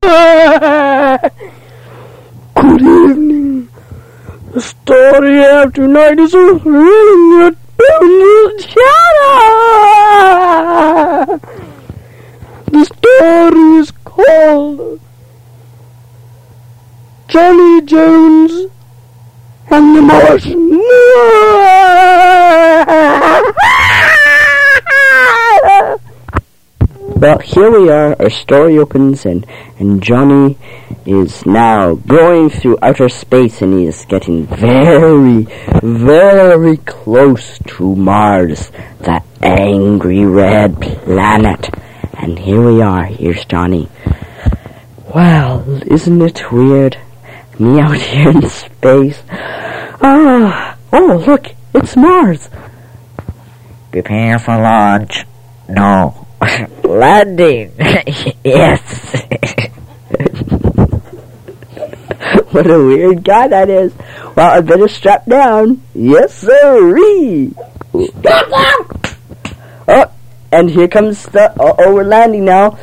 Good evening. The story of tonight is a thrilling yet beautiful shadow. The story is called Johnny Jones and the Martian. Well, here we are, our story opens, and Johnny is now going through outer space, and he is getting very, very close to Mars, that angry red planet. And here we are, here's Johnny. Well, isn't it weird? Me out here in space. Oh, look, it's Mars. Prepare for launch. No. Landing. Yes. What a weird guy that is. Well, I better strap down. Yes, sirree. Oh, and here comes the... we're landing now.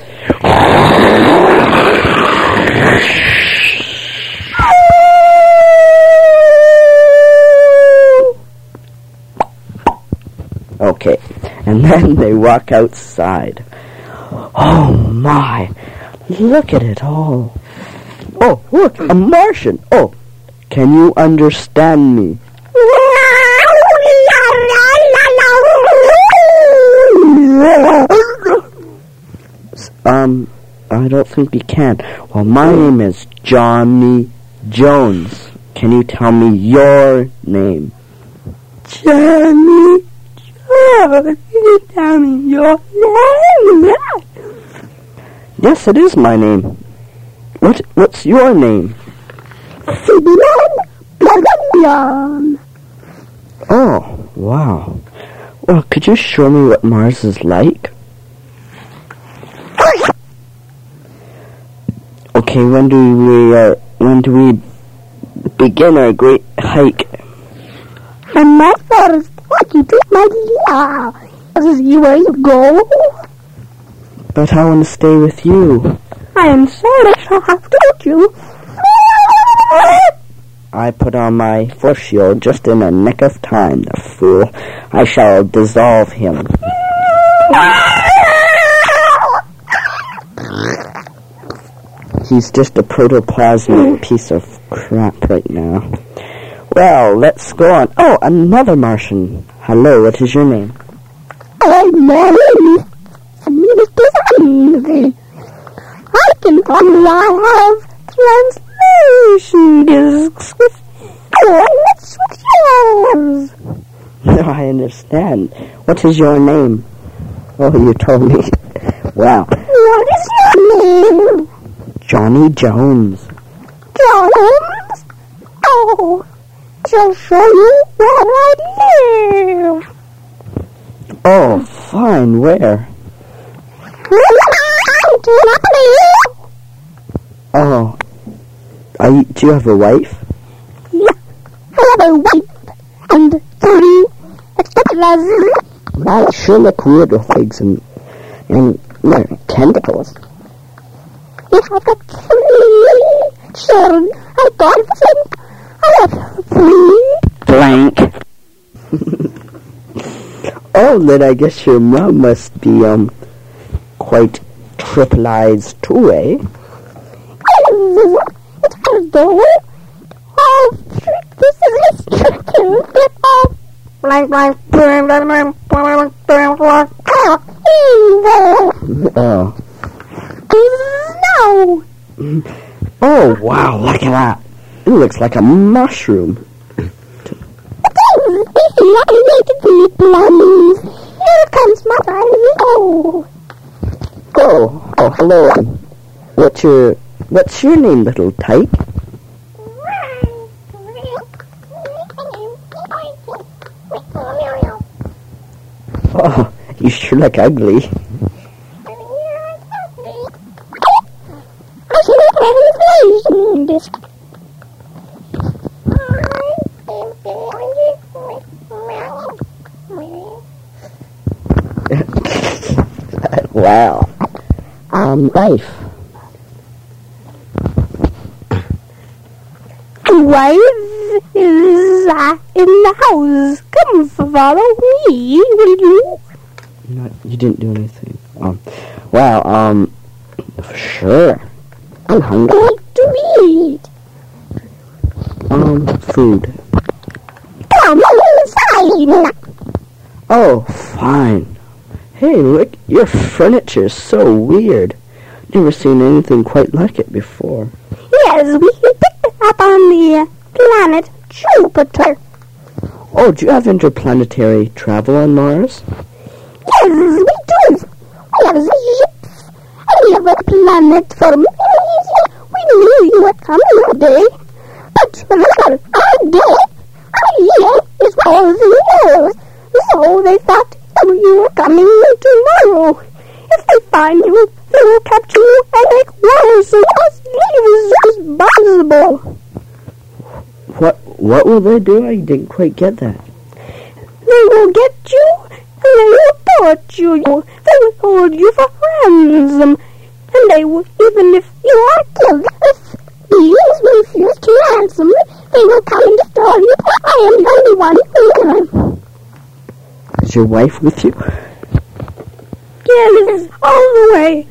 Okay, and then they walk outside. Oh my, look at it all. Oh, look, a Martian. Oh, can you understand me? I don't think we can. Well, my name is Johnny Jones. Can you tell me your name? Johnny. Can you tell me your name? Yes, it is my name. What's your name? Oh, wow. Well, could you show me what Mars is like? Okay, when do we begin our great hike? And my first walking to my dear. This is where you go. But I want to stay with you. I am sorry I shall have to get you. I put on my force shield just in the nick of time, the fool. I shall dissolve him. He's just a protoplasmic piece of crap right now. Well, let's go on. Oh, another Martian. Hello, what is your name? My name is Design. I can only have translation discs with yours. No, I understand. What is your name? Oh, you told me. Wow. What is your name? Johnny Jones. Jones? Oh, I'll show you where I live. Oh, fine. Where? Oh, do you have a wife? Yeah, I have a wife and 3 extras. That sure look weird with legs and tentacles. Yeah, I've got 3 children. I don't think I have 3. Blank. Oh, then I guess your mom must be, quite triplized too, eh? It's gonna go. Oh, this is restricting. Get off. Oh. No. Oh, wow, look at that. It looks like a mushroom. Here comes Mother. Oh, hello. What's your name, little tyke? Oh, you sure look ugly. Wow. Life. wife is in the house. Come follow me, will you? You didn't do anything. Sure. I'm hungry. What to eat? Food. Come inside. Oh, fine. Hey, look, your furniture's so weird. Never seen anything quite like it before. Yes, we picked it up on the planet Jupiter. Oh, do you have interplanetary travel on Mars? Yes, we do. We have ships. And we have a planet for me. We knew you were coming one day. But our day, our year is all the years. So they thought you were coming tomorrow. If they find you, they will capture you and make war so us leave as possible. What will they do? I didn't quite get that. They will get you and they will torture you. They will hold you for ransom. And they will, even if you are killed, if these refuse to ransom, they will come and destroy you. I am the only one who can. Is your wife with you? Yes, all the way.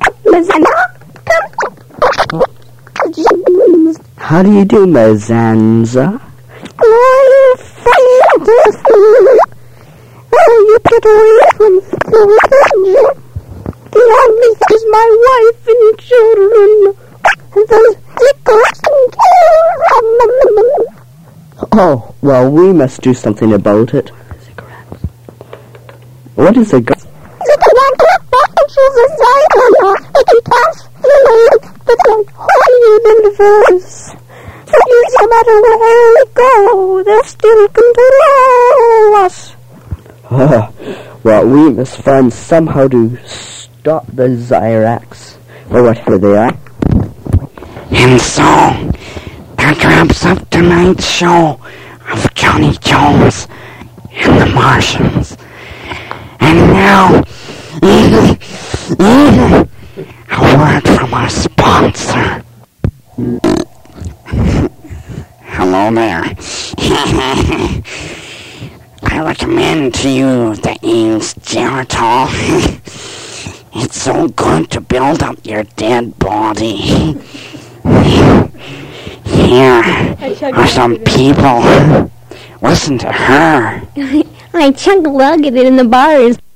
How do you do, Mazanza? Oh, you get away from the danger. The only thing is my wife and children. And those cigarettes. Oh, well, we must do something about it. What is a gun? No matter where we go, they still control us. Well, we must find somehow to stop the Zyrax, or whatever they are. And so, that wraps up tonight's show of Johnny Jones and the Martians. And now, a word from our sponsor. Hello there. I recommend to you the Ames Geritol. It's so good to build up your dead body. Here are some people. Listen to her. I chug-lugged it in the bars.